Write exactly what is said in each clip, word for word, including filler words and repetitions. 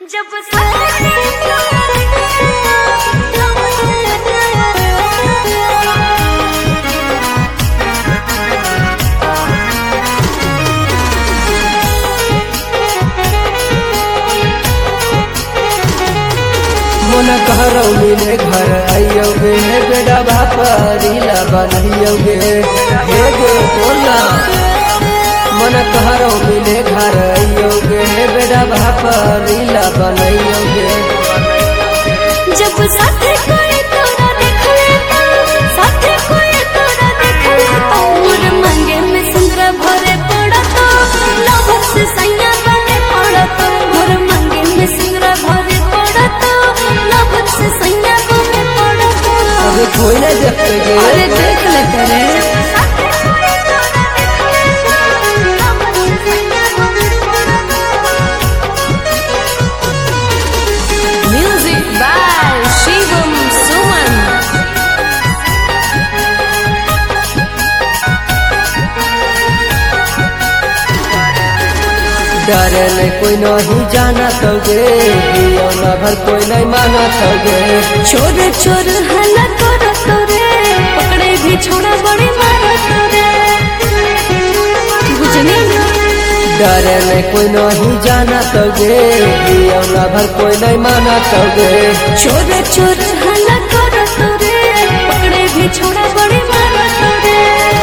जब मन कहरौली घर आइयोगे बेड़ा भापरीला बनइयोगे हे गे बोला मन कहरौली घर आइयोगे बेड़ा भापरीला बनइयोगे जब साथे कोई तोरा देख लेता साथे कोई तोरा देख लेता मोर मांगे में सुंदर भरे पड़ता लहर से सैया बने पड़ता मोर मांगे में सुंदर भरे पड़ता लहर से सैया बने पड़ता अबे कोई नहीं देखते अरे देख लेते रे म्यूजिक बाय शिवम सुमन डरे नहीं कोई नहीं जाना तोगे ना भर कोई नहीं माना तोगे चोर चोर हल्ला करो तोरे पकड़े भी छोड़ा बड़े मारो तोरे बुझने डरे नहीं कोई नहीं जाना तोगे ना भर कोई नहीं माना तोगे चोर चोर हल्ला करो तोरे पकड़े भी छोड़ा बड़े मारो तोरे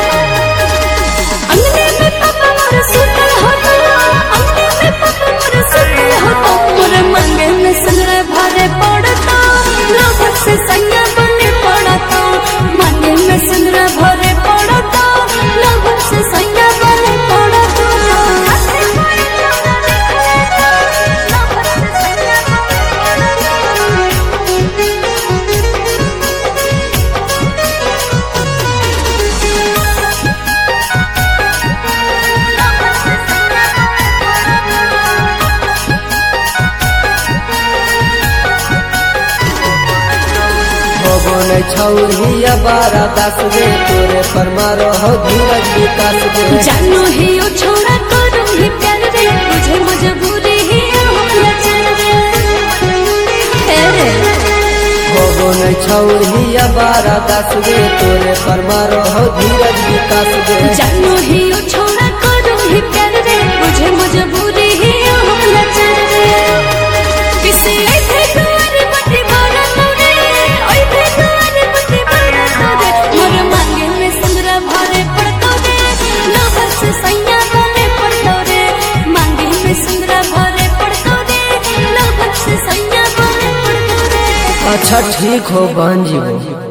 अंगने में पापा मोर सुतल होता अंगने में पापा मोर सुतल होता मोर मांगे में संगरे भरे पड़ता लोभर से सैया बने पड़ता मांगे में संगरे भरे पड़ता लोभर से सैया बने पड़ता होगो नहीं छौरिया बारा दस गे तोरे पर मारो हो धीरज विकास गे जानो ही ओ छोड़ा करो ही प्यार रे मुझे मजबूरी ही होला चल रे हे रे होगो नहीं छौरिया बारा दस गे तोरे पर मारो हो धीरज विकास गे जानो ही ओ छोड़ा करो ही प्यार रे मुझे मजबूरी ही होला चल रे किसी ऐसे द्वार मत मारा तोरे ओए थे द्वार मत मारा तोरे मोर मांगे में संद्रा भरे पड़तो रे लहर से सैया बने पड़तो रे मांगे में संद्रा भरे पड़तो रे लहर से सैया बने पड़तो रे अच्छा ठीक हो बन जीवो।